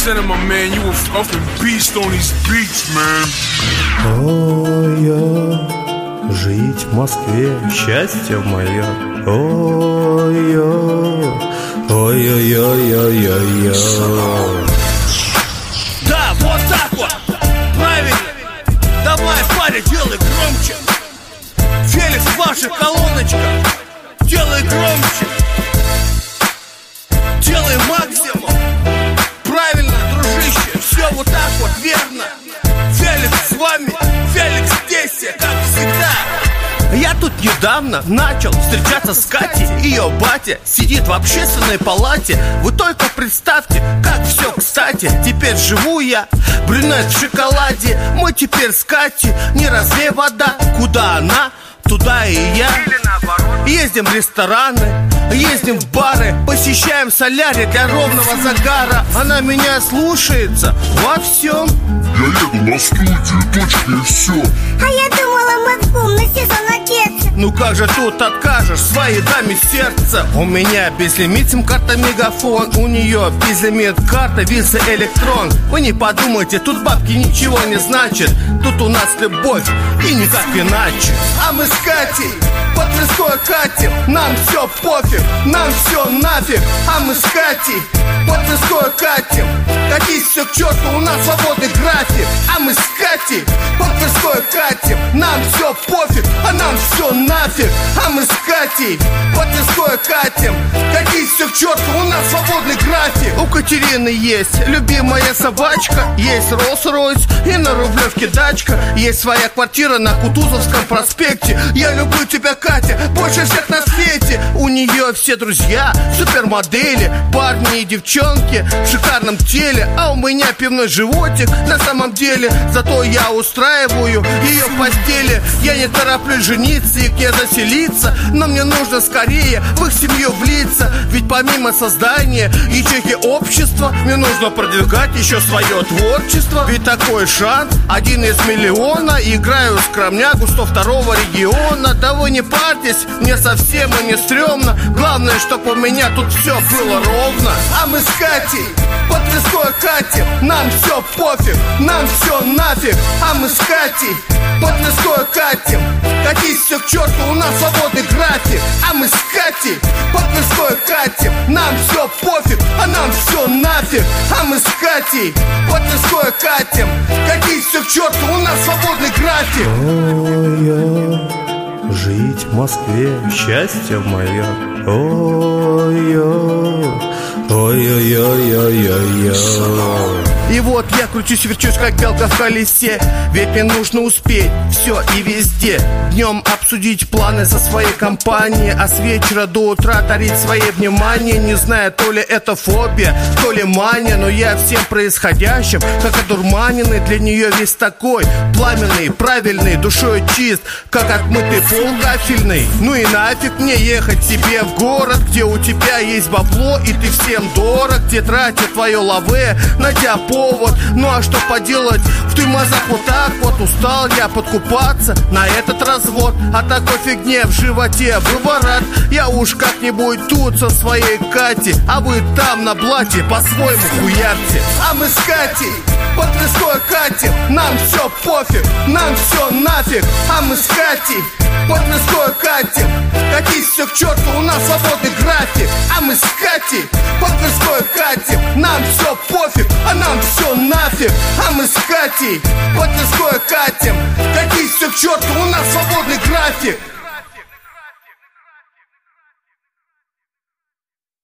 Cinema, man, you a fucking beast on these beats, man. Ой-ой, жить в Москве счастье мое. Ой-ой, ой-ой-ой-ой-ой. Да, вот так вот, правильно. Давай, парень, делай громче. Феликс, ваша колоночка. Делай громче. Делай максимум. Правильно, дружище. Все вот так вот, верно. Феликс с вами, Феликс здесь, как всегда. Я тут недавно начал встречаться с Катей. Ее батя сидит в общественной палате. Вы только представьте, как все кстати. Теперь живу я, брюнет в шоколаде. Мы теперь с Катей, не разлей вода. Куда она, туда и я. Ездим в рестораны, ездим в бары, посещаем солярий для ровного загара. Она меня слушается во всем. Я еду на студию, точка и все. А я думала, мы в бум на сезон одеться. Ну как же тут откажешь своей даме сердца? У меня безлимит сим-карта Мегафон, у нее безлимит карта Виза Электрон. Вы не подумайте, тут бабки ничего не значит. Тут у нас любовь и никак иначе. А мы с Катей под Тверской катим. Нам все пофиг, нам все нафиг. А мы с Катей под Тверской катим. Катись все к черту, у нас свободный график. А мы с Катей под Тверской катим. Нам все пофиг, а нам все нафиг. А мы с Катей под Тверской катим. Катись все к черту, у нас свободный график. У Катерины есть любимая собачка, есть Роллс-Ройс и на Рублевке дачка. Есть своя квартира на Кутузовском проспекте. Я люблю тебя, Катя, больше всех на свете. У нее все друзья супермодели, парни и девчонки в шикарном теле. А у меня пивной животик на самом деле. Зато я устраиваю ее в постели. Я не тороплюсь жениться и к ней заселиться, но мне нужно скорее в их семью влиться. Ведь помимо создания ячейки общества, мне нужно продвигать еще свое творчество. Ведь такой шанс один из миллиона. Играю скромнягу 102-го региона. Да вы не парьтесь, мне совсем и не стрёмно. Главное, чтоб у меня тут все было ровно. А мы с Катей под Тверской катим. Нам все пофиг, нам все нафиг. А мы с Катей под Тверской катим. Катись все к черту, у нас свободный график. А мы с Катей под Тверской катим. Нам все пофиг, а нам все нафиг. А мы с Катей под Тверской катим. Катись все к черту, у нас свободный график. Ой-ой, жить в Москве счастье мое. Ой-ой, ой-ой-ой-ой-ой. И вот я кручусь-верчусь, как белка в колесе. Ведь мне нужно успеть все и везде. Днем обсудить планы со своей компанией, а с вечера до утра дарить свое внимание. Не знаю, то ли это фобия, то ли мания, но я всем происходящим как одурманенный. Для нее весь такой пламенный, правильный, душой чист, как отмытый пол гафельный. Ну и нафиг мне ехать себе в город, где у тебя есть бабло и ты всем дорог, где тратят твое лаве на тебя повод. Ну а что поделать, в тормозах вот так вот. Устал я подкупаться на этот развод. А такой фигне в животе был рад. Я уж как-нибудь тут со своей Катей, а вы там на блате по-своему хуярьте. А мы с Катей под Тверской катим. Нам все пофиг, нам все нафиг. А мы с Катей под Тверской катим. Катись все к черту, у нас свободный график. А мы с Катей под Тверской катим. Нам все пофиг, а нам все нафиг. А мы с Катей под Тверской катим. Катись все к черту, у нас свободный график.